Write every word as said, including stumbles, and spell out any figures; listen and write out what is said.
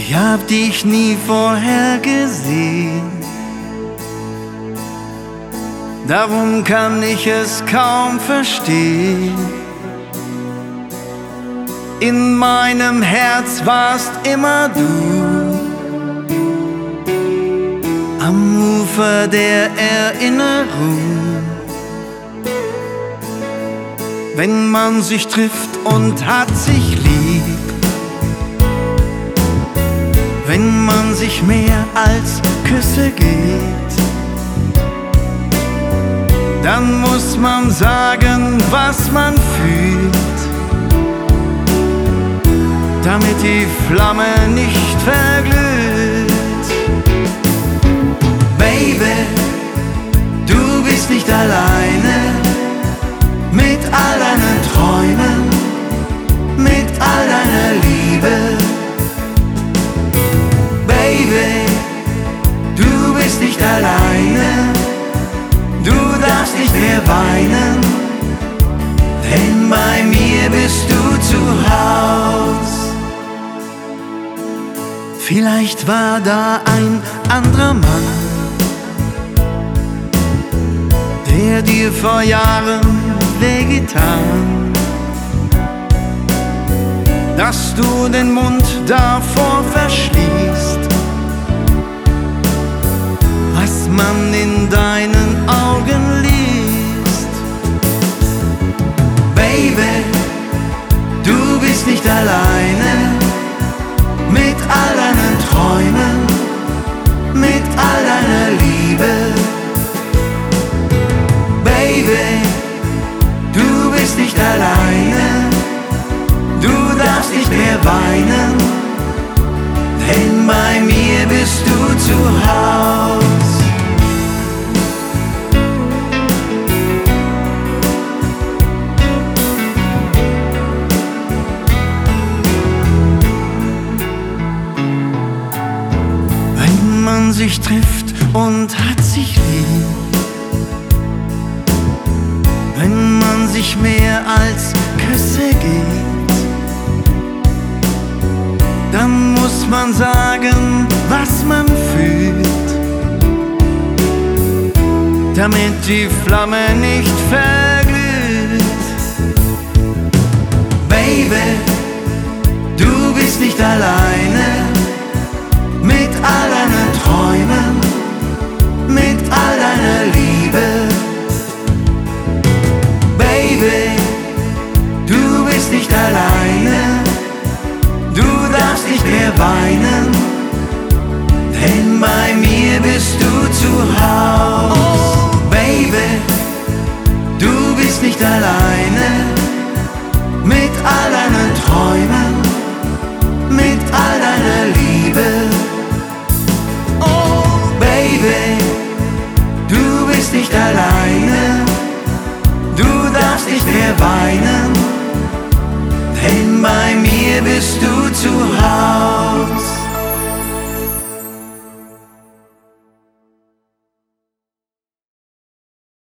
Ich hab dich nie vorher gesehen, darum kann ich es kaum verstehen. In meinem Herz warst immer du, am Ufer der Erinnerung. Wenn man sich trifft und hat sich lieb, wenn man sich mehr als Küsse gibt, dann muss man sagen, was man fühlt, damit die Flamme nicht verglüht. Baby, du bist nicht alleine mit all deinen Träumen, mit all deiner Liebe. Baby, du bist nicht alleine, du darfst nicht mehr weinen, denn bei mir bist du zu Haus. Vielleicht war da ein anderer Mann, der dir vor Jahren wehgetan, dass du den Mund davor verschließt, was man in deinen Augen liest. Baby, du bist nicht alleine mit all deinen Träumen, mit all deiner Liebe. Baby, du bist nicht alleine, du darfst nicht mehr weinen, denn bei mir bist du zu Haus. Wenn man sich trifft und hat sich lieb, wenn man sich mehr als Küsse gibt, dann muss man sagen, was man fühlt, damit die Flamme nicht verglüht. Baby, du bist nicht alleine mit all deinen Träumen, mit all deiner Liebe. Baby, du bist nicht alleine, du darfst nicht mehr weinen, denn bei mir bist du zu Haus. Oh, Baby, du bist nicht alleine mit all deinen Träumen, mit all deiner Liebe. Oh, Baby, du bist nicht alleine, du darfst nicht mehr weinen, denn bei mir bist du zu Haus.